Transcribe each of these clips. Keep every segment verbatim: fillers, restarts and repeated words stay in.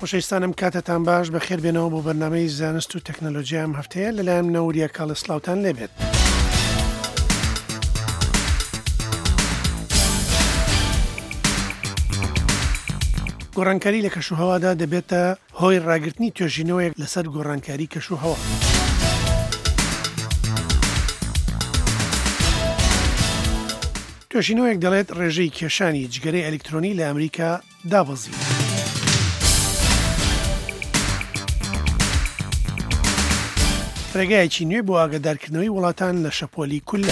خۆشەویستانم کاتتان باش بەخێر بێنەوە بۆ بەرنامەی زانست و تەکنەلۆژیا ئەم هەفتەیە لەلایەن نەوریا کاڵسلااوتان لێبێت. گۆڕانکاری لە کەشوهەوادا دەبێتە هۆی ڕاگررتنی توێژینەوەیەک لەسەر گۆڕانکاری کەشوهەوا. توێژینەوەیەک دەڵێت ڕێژەی کێشانی جگەرەی ئەلکترۆنی لە ئەمریکا دابەزی. ڕێگایەکی نوێ بۆ ئاگادارکردنەوەی وڵاتان لە شەپۆلی کولە.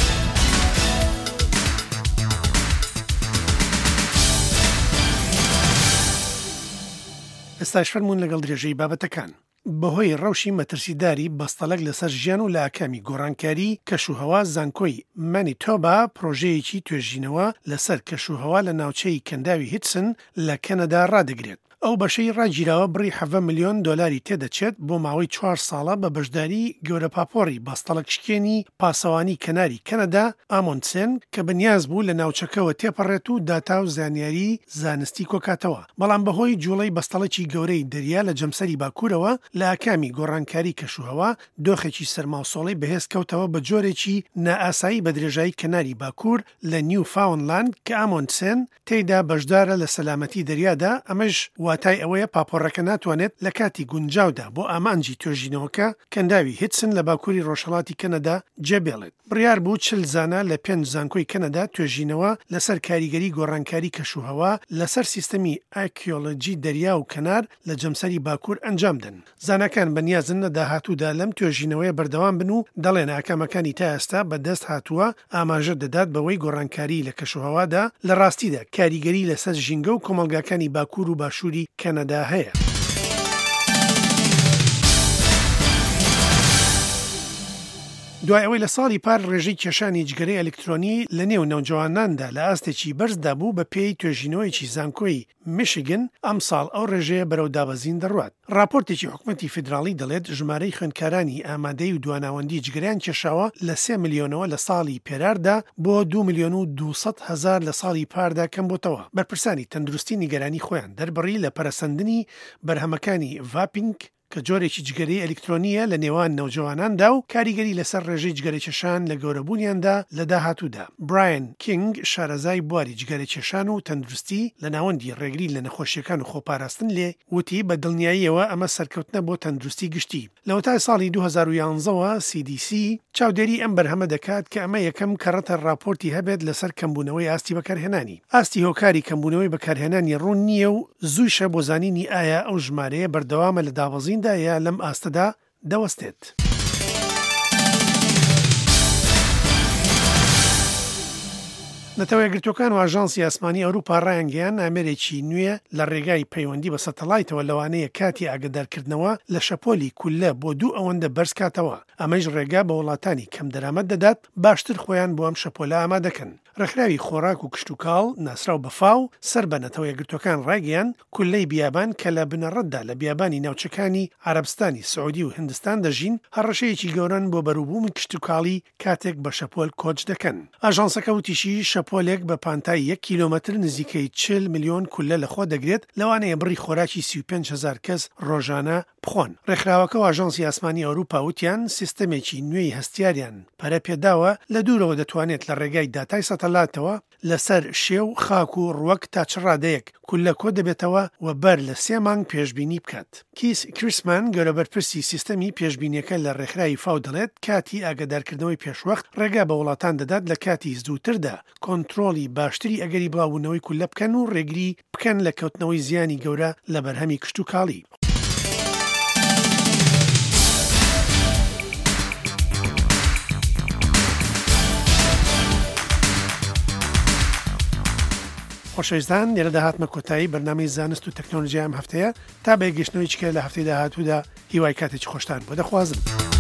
ئێستاش فەرموون لەگەڵ درێژەی بابەتەکان. بەهۆی ڕەوشی مەترسیداری بەستەڵک لەسەر ژیان و لە ئاکامی گۆڕانکاری کەشوهەوا زانکۆی مانیتۆبا پرۆژەیەکی توێژینەوە لەسەر کەشوهەوا لە ناوچەی کەنداوی هیتسن لە کەنەدا ڕادەگرێت. ئەو بەشەی ڕاگیراوە بڕی حەڤە ملیۆن دۆلاری تێدەچێت بۆ ماوەی چوار ساڵە بە بەشداری گەورە پاپۆری بەستەڵەکشکێنی پاسەوانی کەناری کەنەدا ئامۆنسێن کە بەنیاز بوو لە ناوچەکەوە تێپەڕێت و داتا و زانیاری زانستی کۆکاتەوە. بەڵام بەهۆی جوڵەی بەستەڵەکی گەورەی دەریا لە جەمسەری باکوورەوە لە ئاکامی گۆڕانکاری کەشوهەوا دۆخێکی سەرماوسۆڵی بەهێز کەوتەوە بە جۆرێکی نائاسایی بە درێژایی کەناری باکوور لە نیوفاونلاند کە ئامۆنسێن تێیدا بەشدارە لە سەلامەتی دەریادا. ئەمەش واتای ئەوەیە پاپۆڕەکە ناتوانێت لە کاتی گونجاودا بۆ ئامانجی توێژینەوەکە کەنداوی هیتسن لە باکووری ڕۆژهەڵاتی کەنەدا جێبێڵێت. بڕیار بوو چل زانە لە پێنج زانکۆی کەنەدا توێژینەوە لەسەر کاریگەری گۆڕانکاری کەشوهەوا لەسەر سیستەمی ئاکیۆلۆجی دەریا و کەنار لە جەمسەری باکوور ئەنجام دەن. زانەکان بەنیازن لە داهاتوودا لەم توێژینەوەیە بەردەوام بن و دەڵێن ئاکامەکانی تا ئێستا بەدەست هاتووە ئاماژە دەدات بەوەی گۆڕانکاری لە کەشوهەوادا لە ڕاستیدا کاریگەری لەسەر ژینگە و کۆمەلگاکانی باکوور و باشووری کەنەدا هەیە. دوای ئەوەی لە ساڵی پار ڕێژەی کێشانی جگەرەی ئەلکترۆنی لە نێو نەوجەواناندا لە ئاستێکی بەرزدا بوو بە پێی توێژینەوەیکی زانکۆی میشیگن ئەم ساڵ ئەو ڕێژەیە بەرەو دابەزین دەڕوات. راپۆرتێکی حکومەتی فیدراڵی دەڵێت ژمارەی خوێندکارانی ئامادەی و دواناوەندی جگەرەیان کێشاوە لە سێ ملیۆنەوە لە ساڵی پێراردا بۆ دو ملیۆن و دووسەد هەزار لە ساڵی پاردا کەم بۆتەوە. بەرپرسانی تەندروستی نیگەرانی خۆیان دەربڕی لە پەرەسەندنی بەرهەمەکانی ڤاپینگ کە جۆرێکی جگەرەی ئەلکترۆنیە لە نێوان نەوجەواناندا و کاریگەری لەسەر ڕێژەی جگەرەکێشان لە گەورەبوونیاندا لە داهاتوودا. برایەن کینگ شارەزای بواری جگەرەکێشان و تەندروستی لە ناوەندی ڕێگری لە نەخۆشیەکان و خۆپاراستن لێ وتی بە دڵنیاییەوە ئەمە سەرکەوتنە بۆ تەندروستی گشتی. لە وەتای ساڵی دوو هەزار و یانزەوە سی دی سی چاودێری ئەم بەرهەمە دەکات کە ئەمە یەکەم کەڕەتە راپۆرتی هەبێت لەسەر کەمبوونەوەی ئاستی بەکارهێنانی. ئاستی هۆکاری کەمبوونەوەی بەکارهێنانی ڕوون نییە و زووشە بۆ زانینی ئایا ئەو ژمارەیە بەردەوامە لە دابەزیندا یا لەم ئاستەدا دەوەستێت. نەتەوە یەکگرتوەکان و ئاژانسی ئاسمانی ئەوروپا ڕایانگەیان ئامێرێکی نوێ لە ڕێگای پەیوەندی بە سەتەڵایتەوە لەوانەیە کاتی ئاگادارکردنەوە لە شەپۆلی کولە بۆ دوو ئەوەندە بەرز کاتەوە. ئەمەش ڕێگا بە وڵاتانی کەم دەرامەت دەدات باشتر خۆیان بۆ ئەم شەپۆلە ئامادەکەن. ڕێکخراوی خۆراک و کشتتوکاڵ ناسراو بەفاو سەر بە نەتەوە یەکگرتوەکان ڕاگەیان کولەی بیابان کە لە بنەڕەتدا لە بیابانی ناوچەکانی عەرەبستانی سعودی و هندستان دەژین هەڕەشەیەکی گەورەن بۆ بەروبووم کشتتوکاڵی کاتێک بە شەپۆل کۆچ دەکەن. ئاژانسەکە وتیشی شەپۆلێک بە پانتای یەک کیلۆمەتر نزیکەی چل ملیۆن کولە لەخۆ دەگرێت لەوانەیە بڕی خۆراکی سی و پێنج هەزار کەس ڕۆژانە بخۆن. ڕێکخراوەکە و ئاژانسی ئاسمانی ئەوروپا وتیان سیستەمێکی نوێی هەستیاریان پەرە پێداوە لە دوورەوە دەتوانێت لە ڕێگای داتای سەتەلاتەوە لەسەر شێو خاک و ڕوەک تا چ ڕادەیەک کولە کۆ دەبێتەوە و بەر لە سێ مانگ پێشبینی بکات. کیس کریسمان گەورە بەرپرسی سیستەمی پێشبینیەکە لە ڕێکخراوی فاو دەڵێت کاتی ئاگادارکردنەوەی پێشوەخت ڕێگا بە وڵاتان دەدات لە کاتی زووتردا کۆنتڕۆلی باشتری ئەگەری بڵاوبوونەوەی کولە بکەن و ڕێگری بکەن لە کەوتنەوەی زیانی گەورە لە بەرهەمی کشتتوکاڵی. خۆشەویستان لێرە داهاتمە کۆتایی بەرنامەی زانست و تەکنۆلۆژیا ئەم هەفتەیە تا بەیەگەشتنەوەی چکە لە هەفتەی داهاتوودا هیوای کاتێکی خۆشتان بۆ دەخوازم.